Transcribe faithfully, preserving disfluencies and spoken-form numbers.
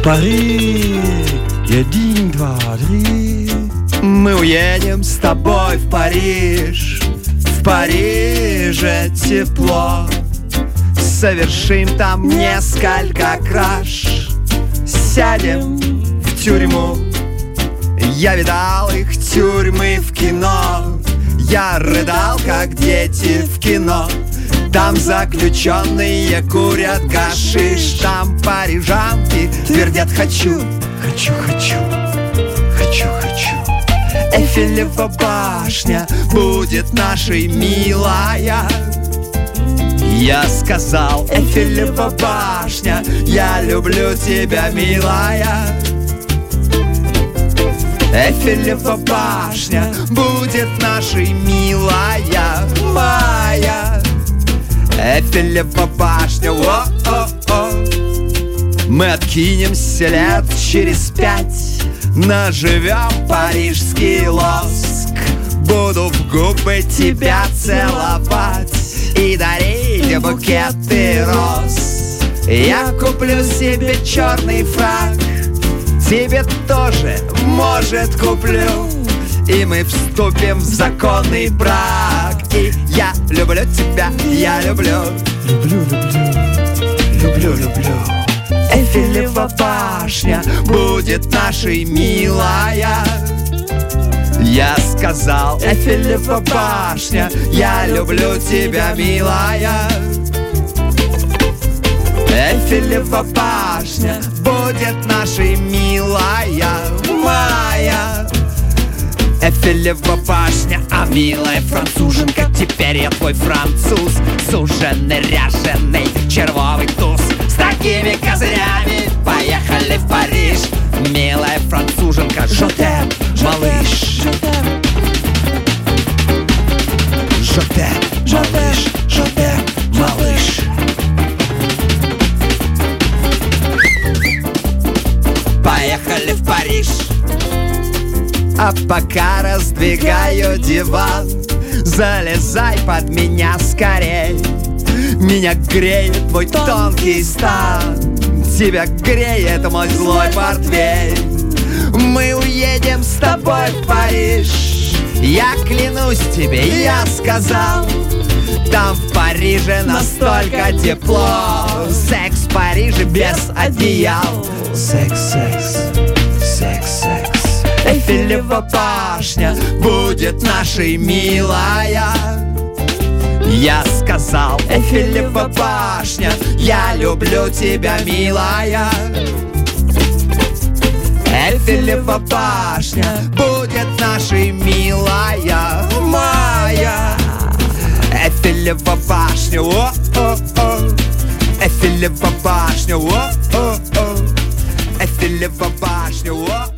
Пари, один, два, три. Мы уедем с тобой в Париж. В Париже тепло. Совершим там несколько краж. Сядем в тюрьму. Я видал их тюрьмы в кино. Я рыдал, как дети в кино. Там заключенные курят гашиш. Там парижанки твердят «хочу». Хочу, хочу, хочу, хочу. Эйфелева башня будет нашей, милая. Я сказал: Эйфелева башня, я люблю тебя, милая. Эйфелева башня будет нашей, милая, моя. Эйфелева башня, о-о-о. Мы откинемся лет через пять, наживем парижский лоск. Буду в губы тебя целовать и дарить букеты роз. Я куплю себе черный фрак, тебе тоже, может, куплю. И мы вступим в законный брак. И я люблю тебя, я люблю. Люблю, люблю, люблю, люблю. Эйфелева башня будет нашей, милая. Я сказал: Эйфелева башня, я люблю тебя, милая. Эйфелева башня будет нашей, милая, моя. Эйфелева башня, а милая француженка, теперь я твой француз. Суженый, ряженый, червовый туз. С такими козырями поехали в Париж. Милая француженка, жотем, малыш. Жотем, малыш, жотем, малыш. Поехали в Париж. А пока раздвигаю диван, залезай под меня скорей. Меня греет твой тонкий стан, тебя греет мой злой портвейн. Мы уедем с тобой в Париж. Я клянусь тебе, я сказал, там в Париже настолько тепло. Секс в Париже без одеял. Секс, секс, секс, секс. Эйфелева башня будет нашей, милая. Я сказал: Эйфелева башня, я люблю тебя, милая. Эйфелева башня будет нашей, милая, моя. Эйфелева башня, о-о-о. Эйфелева башня, о-о-о. Эйфелева башня, о-о-о.